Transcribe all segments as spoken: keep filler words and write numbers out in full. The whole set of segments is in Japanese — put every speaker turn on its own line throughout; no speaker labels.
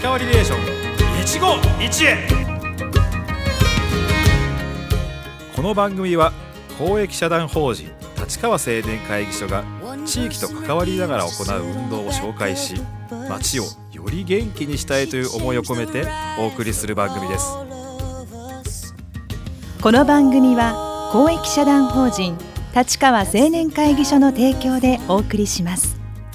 立川リレーション一期一会。この番組は公益社団法人立川青年会議所が地域と関わりながら行う運動を紹介し、街をより元気にしたいという思いを込めてお送りする番組です。
この番組は公益社団法人立川青年会議所の提供でお送りします。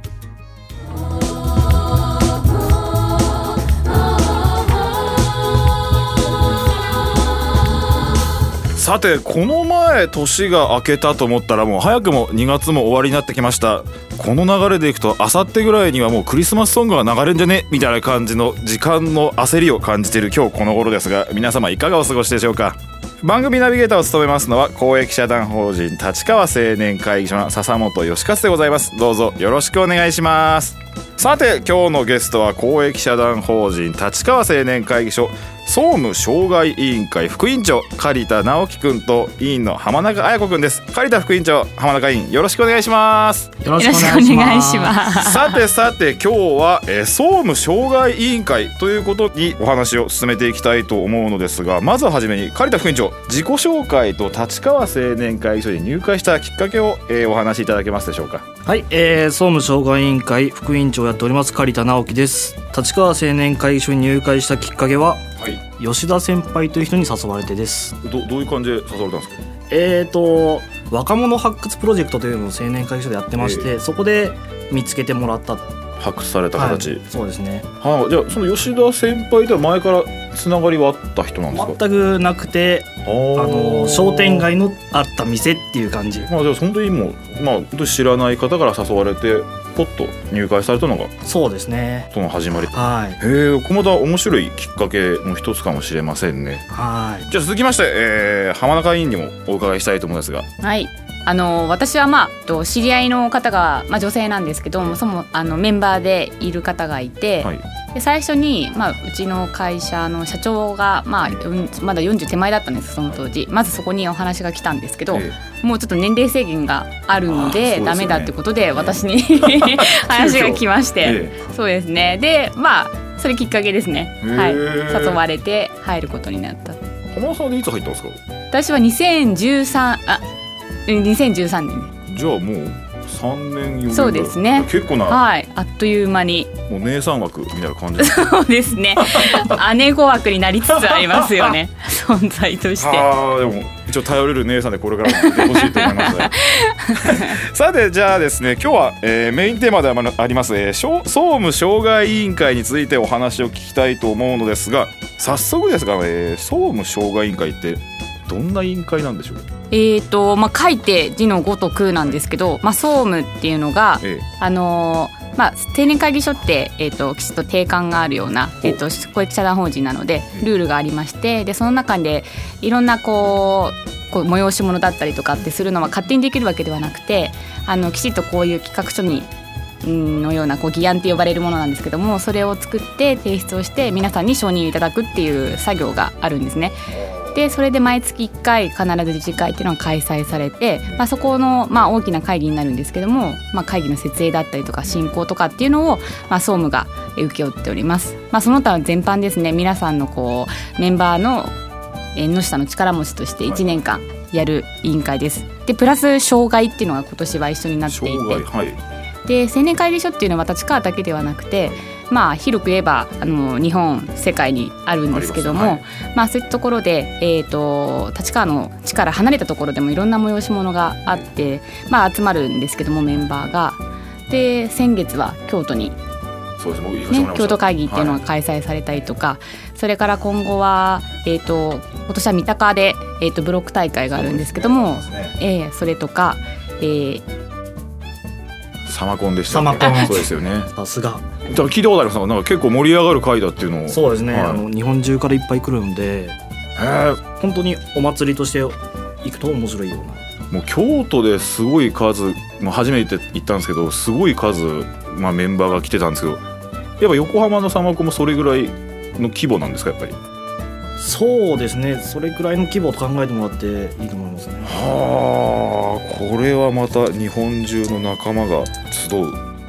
さて、この前年が明けたと思ったらもう早くもにがつも終わりになってきました。この流れでいくとあさってぐらいにはもうクリスマスソングが流れんじゃねみたいな感じの時間の焦りを感じている今日この頃ですが、皆様いかがお過ごしでしょうか。番組ナビゲーターを務めますのは公益社団法人立川青年会議所の笹本義勝でございます。どうぞよろしくお願いします。さて、今日のゲストは公益社団法人立川青年会議所総務障害委員会副委員長刈田直樹くんと委員の浜中彩子くんです。刈田副委員長、浜中委員、よろしくお願いします。
よろしくお願いします。
さてさて、今日は、えー、総務障害委員会ということにお話を進めていきたいと思うのですが、まずはじめに刈田副委員長、自己紹介と立川青年会議所に入会したきっかけを、えー、お話しいただけますでしょうか。
はい、えー、総務障害委員会副委員長をやっております刈田直樹です。立川青年会議所に入会したきっかけは、はい、吉田先輩という人に誘われてです。
ど, どういう感じで誘われたんですか。
えーと若者発掘プロジェクトというのを青年会議所でやってまして、えー、そこで見つけてもらった。
発掘された形、はい、
そうですね。
はあ、じゃあその吉田先輩では前からつながりはあった人なんですか。
全くなくて、あの商店街のあった店っていう感じ。
まあ、じゃあ本当にもう、まあ、本当に知らない方から誘われてポッと入会されたのが
そうですね、
その始まり。
はい。
へえ、これまた面白いきっかけの一つかもしれませんね。
はい。
じゃあ続きまして、えー、浜中委員にもお伺いしたいと思うんですが。
はい、あの私は、まあ、知り合いの方が、まあ、女性なんですけども、そのあのメンバーでいる方がいて、はい、で最初に、まあ、うちの会社の社長が、まあ、まだよんじゅう手前だったんです。その当時まずそこにお話が来たんですけど、ええ、もうちょっと年齢制限があるの で, で、ね、ダメだってことで私に話が来まして、ええ、そうですね。で、まあそれきっかけですね、はい、誘われて入ることになった。
浜田さんでいつ入ったんですか。
私はにせんじゅうさんあにせんじゅうさんねん。
じゃあもうさんねんよねん。
そうですね、
結構な、
はい、あっという間に
もう姉さん枠みたいな感じです。
そうですね姉子枠になりつつありますよね存在として。
あ、でも一応頼れる姉さんでこれからもいてほしいと思いますねさて、じゃあですね、今日は、えー、メインテーマであります、えー、総務障害委員会についてお話を聞きたいと思うのですが、早速ですが、えー、総務障害委員会ってどんな委員会なんでしょう。
えーとまあ、書いて字のごとくなんですけど、まあ、総務っていうのが、ええ、あのーまあ、青年会議所って、えーと、きちっと定款があるような、えーと、公益社団法人なのでルールがありまして、でその中でいろんなこう、こう催し物だったりとかってするのは勝手にできるわけではなくて、あのきちっとこういう企画書にのようなこう議案って呼ばれるものなんですけども、それを作って提出をして皆さんに承認いただくっていう作業があるんですね。でそれで毎月いっかい必ず自治会っていうのが開催されて、まあ、そこの、まあ、大きな会議になるんですけども、まあ、会議の設営だったりとか進行とかっていうのを、まあ、総務が請け負っております。まあ、その他全般ですね、皆さんのこうメンバーの縁の下の力持ちとしていちねんかんやる委員会です。でプラス障害っていうのが今年は一緒になっていて、はい、で青年会議所っていうのは立川だけではなくて、まあ、広く言えばあの日本世界にあるんですけども、ま、はい、まあ、そういったところで、えー、と立川の地から離れたところでもいろんな催し物があって、まあ、集まるんですけどもメンバーが。で先月は京都に、
そうです
ね、京都会議っていうのが開催されたりとか、はい、それから今後は、えー、と今年は三鷹で、えー、とブロック大会があるんですけども、 そ, ねえー、それとか、えー
サマコンでしたね。
サマコン、
そうですよね。
さすが。
聞いたことあります。なんか結構盛り上がる会だっていうのを。
そうですね、
はい、
あの日本中からいっぱい来るんで、本当にお祭りとして行くと面白いような。
もう京都ですごい数、まあ、初めて行ったんですけどすごい数、まあ、メンバーが来てたんですけど、やっぱ横浜のサマコンもそれぐらいの規模なんですか。やっぱり
そうですね、それくらいの規模と考えてもらっていいと思いますね。
はあ、これはまた日本中の仲間が集う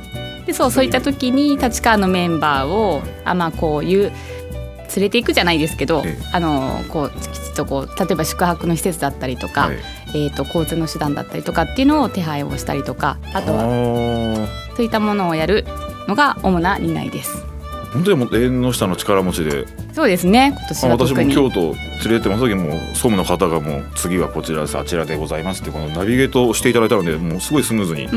でそうそういった時に立川のメンバーをあまあこういう連れていくじゃないですけど、ええ、あのこうきちっとこう例えば宿泊の施設だったりとか、はい、えー、と交通の手段だったりとかっていうのを手配をしたりとか、あとはそういったものをやるのが主な担いです。
本当にもう縁の下の力持ちで。
そうですね、今年は特に。
私も京都連れてってます時も総務の方がもう次はこちらです、あちらでございますってこのナビゲートをしていただいたので、もうすごいスムーズに、うん、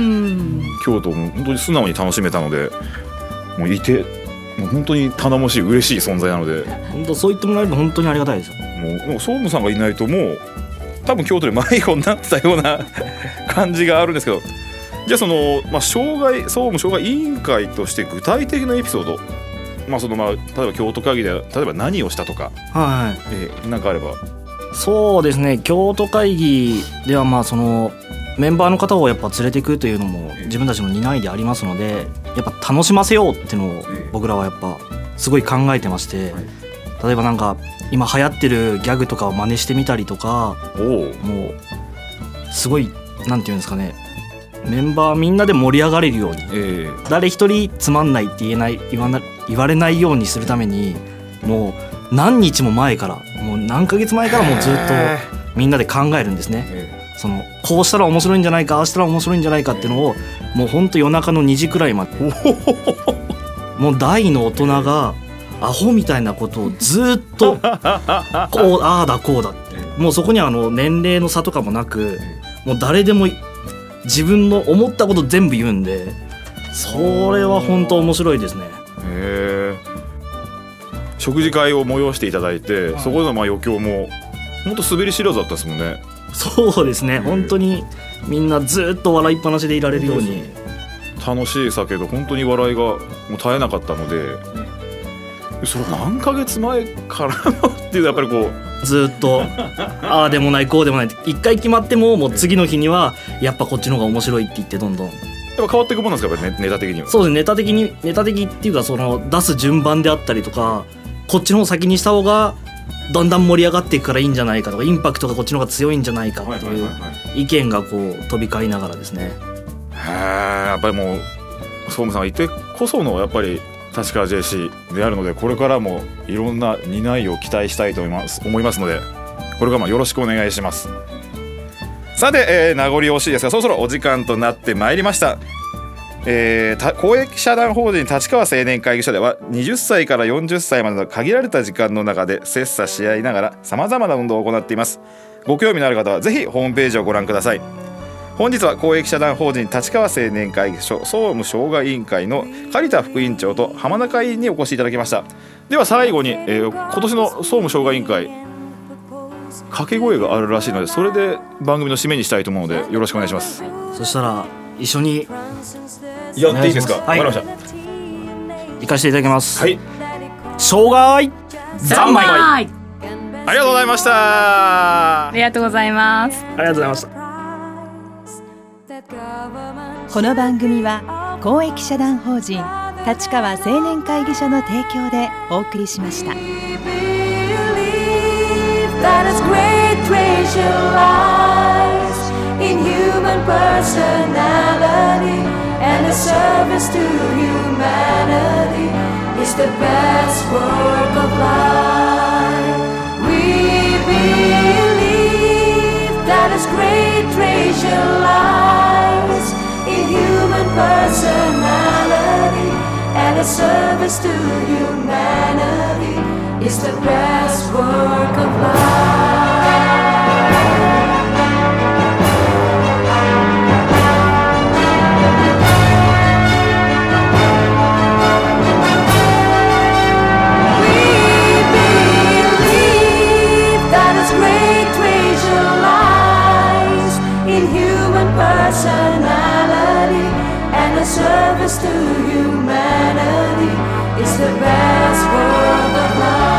京都も本当に素直に楽しめたので、もういてもう本当に頼もしい嬉しい存在なので、
本当そう言ってもらえると本当にありがたいですよ。
もうもう総務さんがいないともう多分京都で迷子になってたような感じがあるんですけど、じゃあその、まあ、障害総務障害委員会として具体的なエピソード、まあそのまあ、例えば京都会議で例えば何をしたとか、
はい、
えー、なんかあれば。
そうですね、京都会議ではまあそのメンバーの方をやっぱ連れていくというのも自分たちの担いでありますので、やっぱ楽しませようっていうのを僕らはやっぱすごい考えてまして、例えばなんか今流行ってるギャグとかを真似してみたりとか、もうすごいなんていうんですかね、メンバーみんなで盛り上がれるように、えー、誰一人つまんないって言えない言わな言われないようにするために、もう何日も前からもう何ヶ月前からもうずっとみんなで考えるんですね、えー、そのこうしたら面白いんじゃないか、ああしたら面白いんじゃないかっていうのを、もうほんと夜中のにじくらいまでもう大の大人がアホみたいなことをずっとこうああだこうだって、もうそこにはあの年齢の差とかもなく、もう誰でも自分の思ったこと全部言うんで、それは本当面白いですね。
へー、食事会を催していただいて、そこでのまあ余興も本当滑り知らずだったですもんね。
そうですね、本当にみんなずっと笑いっぱなしでいられるように。
楽しい酒で本当に笑いがもう絶えなかったので、それ何ヶ月前からっていうやっぱりこう
ずっとああでもないこうでもないって一回決まっても、もう次の日にはやっぱこっちの方が面白いって言ってどんどん
やっぱ変わっていくものなんですか、やっぱりネタ的には。
そうですね、ネタ的にネタ的っていうか、その出す順番であったりとか、こっちの方先にした方がだんだん盛り上がっていくからいいんじゃないかとか、インパクトがこっちの方が強いんじゃないかっていう意見がこう飛び交いながらですね。
へえ、やっぱりもう総務さんがいてこそのやっぱり立川 ジェーシー であるので、これからもいろんな担いを期待したいと思います思いますので、これからもよろしくお願いします。さて、えー、名残惜しいですがそろそろお時間となってまいりました。えー、公益社団法人立川青年会議所でははたちからよんじゅっさいまでの限られた時間の中で切磋し合いながらさまざまな運動を行っています。ご興味のある方はぜひホームページをご覧ください。本日は公益社団法人立川青年会議所総務障害委員会の刈田副委員長と浜中委員にお越しいただきました。では最後に、えー、今年の総務障害委員会掛け声があるらしいので、それで番組の締めにしたいと思うのでよろしくお願いします。
そしたら一緒に
やっていいですか。わかりました。
行かせていただきます。
はい。
障害
三昧。
ありがとうございました。
ありがとうございます。
ありがとうございました。
この番組は公益社団法人立川青年会議所の提供でお送りしました。
Personality and a service to humanity is the best work of life.We believe that its great treasure lies in human personality.And the service to humanity is the best work of life.